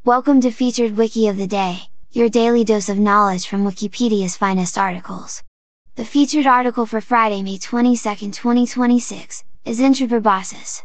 Welcome to Featured Wiki of the Day, your daily dose of knowledge from Wikipedia's finest articles. The featured article for Friday, May 22, 2026, is Intraproboscis.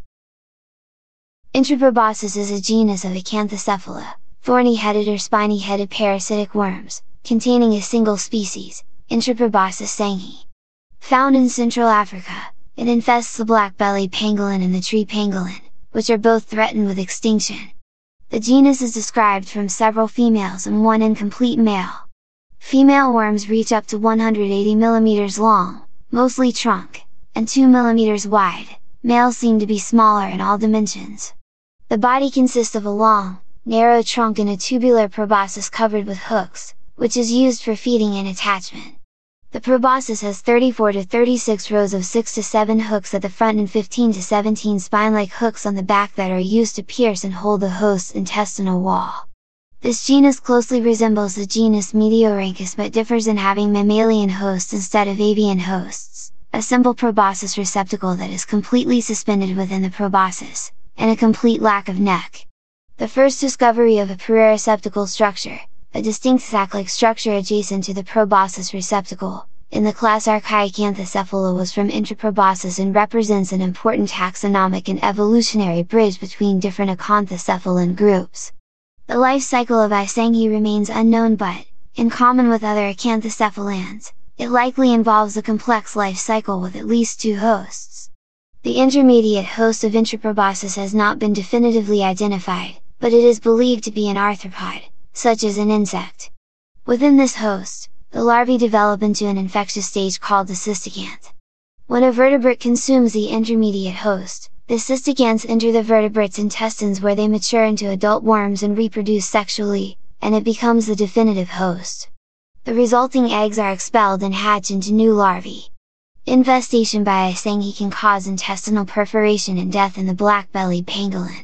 Intraproboscis is a genus of Acanthocephala, thorny-headed or spiny-headed parasitic worms, containing a single species, Intraproboscis sanghi. Found in Central Africa, it infests the black-bellied pangolin and the tree pangolin, which are both threatened with extinction. The genus is described from several females and one incomplete male. Female worms reach up to 180 mm long, mostly trunk, and 2 mm wide. Males seem to be smaller in all dimensions. The body consists of a long, narrow trunk and a tubular proboscis covered with hooks, which is used for feeding and attachment. The proboscis has 34 to 36 rows of 6 to 7 hooks at the front and 15 to 17 spine-like hooks on the back that are used to pierce and hold the host's intestinal wall. This genus closely resembles the genus Meteorhynchus but differs in having mammalian hosts instead of avian hosts, a simple proboscis receptacle that is completely suspended within the proboscis, and a complete lack of neck. The first discovery of a perireceptacle structure, a distinct sac-like structure adjacent to the proboscis receptacle, in the class Archaeacanthocephala was from Intraproboscis and represents an important taxonomic and evolutionary bridge between different acanthocephalan groups. The life cycle of I. sanghi remains unknown but, in common with other acanthocephalans, it likely involves a complex life cycle with at least 2 hosts. The intermediate host of Intraproboscis has not been definitively identified, but it is believed to be an arthropod, such as an insect. Within this host, the larvae develop into an infectious stage called the cysticanth. When a vertebrate consumes the intermediate host, the cysticanths enter the vertebrate's intestines where they mature into adult worms and reproduce sexually, and it becomes the definitive host. The resulting eggs are expelled and hatch into new larvae. Infestation by I. sanghi can cause intestinal perforation and death in the black-bellied pangolin.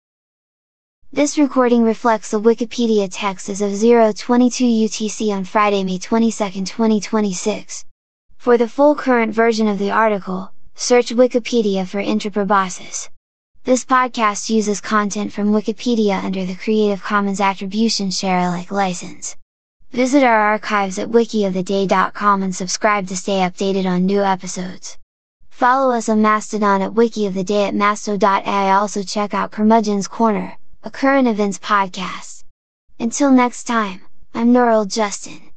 This recording reflects the Wikipedia text as of 0:22 UTC on Friday, May 22, 2026. For the full current version of the article, search Wikipedia for Intraproboscis. This podcast uses content from Wikipedia under the Creative Commons Attribution Share Alike license. Visit our archives at wikioftheday.com and subscribe to stay updated on new episodes. Follow us on Mastodon at wikioftheday at masto.ai. Also check out Curmudgeon's Corner, a current events podcast. Until next time, I'm Nurul Justin.